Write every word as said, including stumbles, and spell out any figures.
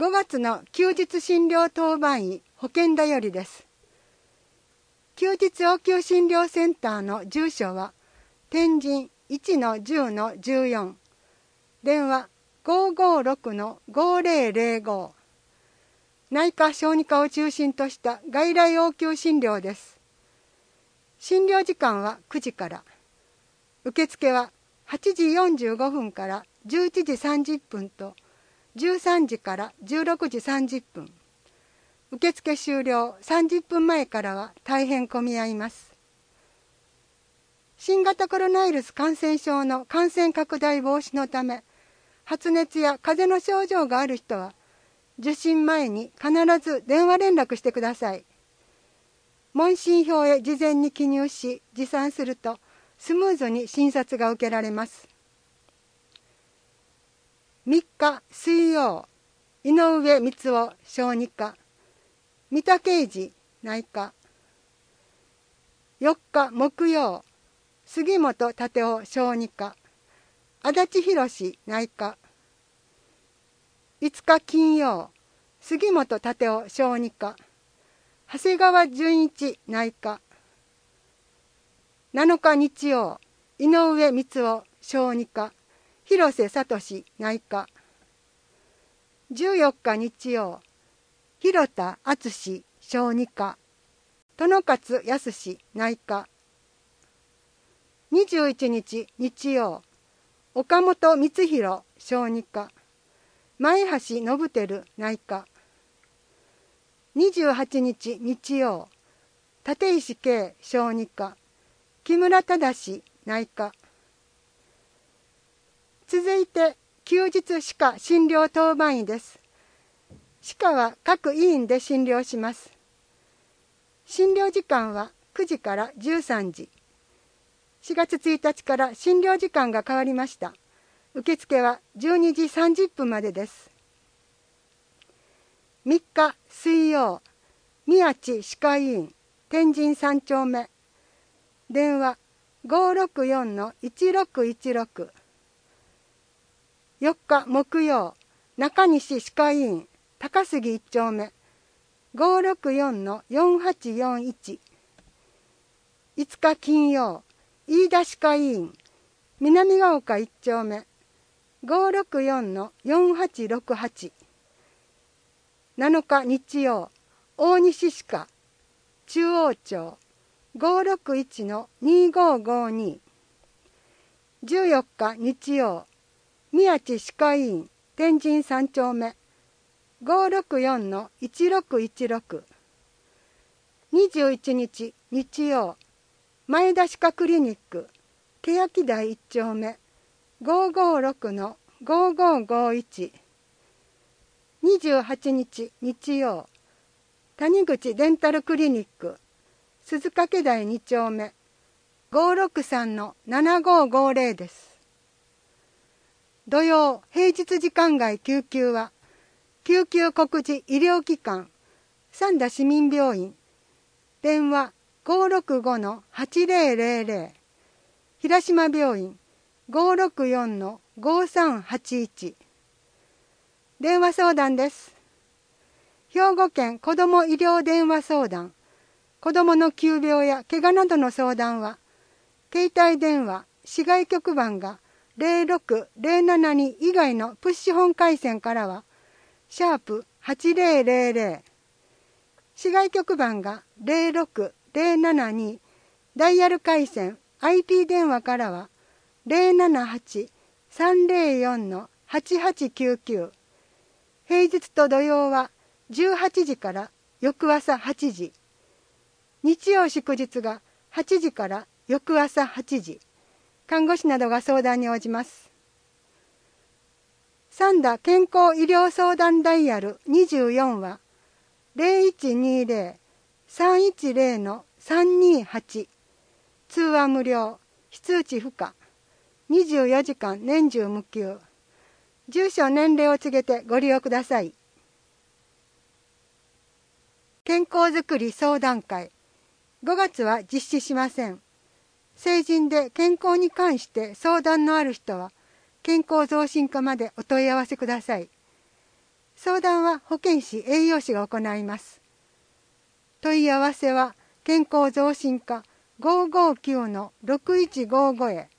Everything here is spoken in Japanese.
ごがつの休日診療当番医保健だよりです。休日応急診療センターの住所は天神 いちのじゅうのじゅうよん、電話 ごーごーろくのごーぜろぜろご、内科小児科を中心とした外来応急診療です。診療時間はくじから。受付ははちじよんじゅうごふんからじゅういちじさんじゅっぷんとじゅうさんじからじゅうろくじさんじゅっぷん。受付終了さんじゅっぷんまえからは大変混み合います。新型コロナウイルス感染症の感染拡大防止のため、発熱や風邪の症状がある人は、受診前に必ず電話連絡してください。問診票へ事前に記入し、持参すると、スムーズに診察が受けられます。みっか水曜、井上光雄小児科、三田啓二内科。よっか木曜、杉本立夫小児科、足立博内科。いつか金曜、杉本立夫小児科、長谷川純一内科。なのか日曜、井上光雄小児科、広瀬聡内科。じゅうよっか日曜、広田敦小児科、殿勝康内科。にじゅういちにち日曜、岡本光弘小児科、前橋信輝内科。にじゅうはちにち日曜、立石慶小児科、木村忠内科。続いて休日歯科診療当番医です。歯科は各医院で診療します。診療時間はくじからじゅうさんじ。しがつついたちから診療時間が変わりました。受付はじゅうにじさんじゅっぷんまでです。みっか水曜、宮地歯科医院天神さんちょうめ、電話 ごーろくよんのいちろくいちろく。よっか木曜、中西歯科医院高杉いっちょうめ、ごーろくよんのよんはちよんいち。いつか金曜、飯田歯科医院南ヶ丘いっちょうめ、ごーろくよんのよんはちろくはち。なのか日曜、大西歯科中央町 ごーろくいちのにごーごーに。じゅうよっか日曜、宮地歯科医院天神さんちょうめ、ごーろくよんのいちろくいちろく。にじゅういちにち日曜、前田歯科クリニック欅台いっちょうめ、ごーごーろくのごーごーごーいち。にじゅうはちにち日曜、谷口デンタルクリニック鈴掛台にちょうめ、ごーろくさんのななごーごーぜろです。土曜平日時間外救急は救急告示医療機関三田市民病院、電話 ごーろくごのはちぜろぜろぜろ、平島病院 ごーろくよんのごーさんはちいち。電話相談です。兵庫県子ども医療電話相談、子どもの急病や怪我などの相談は、携帯電話、市外局番がぜろろくぜろななに以外のプッシュ本回線からは、シャープはちぜろぜろぜろ、市外局番がぜろろくぜろななに、ダイヤル回線 アイピー 電話からはぜろななはちさんぜろよんのはちはちきゅうきゅう。平日と土曜はじゅうはちじから翌朝はちじ。日曜祝日がはちじから翌朝はちじ。看護師などが相談に応じます。三田健康医療相談ダイヤルにじゅうよんはぜろいちにぜろ さんいちぜろのさんにはち。通話無料、非通知不可。にじゅうよじかん年中無休。住所年齢を告げてご利用ください。健康づくり相談会。ごがつは実施しません。成人で健康に関して相談のある人は、健康増進課までお問い合わせください。 相談は保健師、栄養士が行います。問い合わせは健康増進課 ごーごーきゅうのろくいちごーご へ。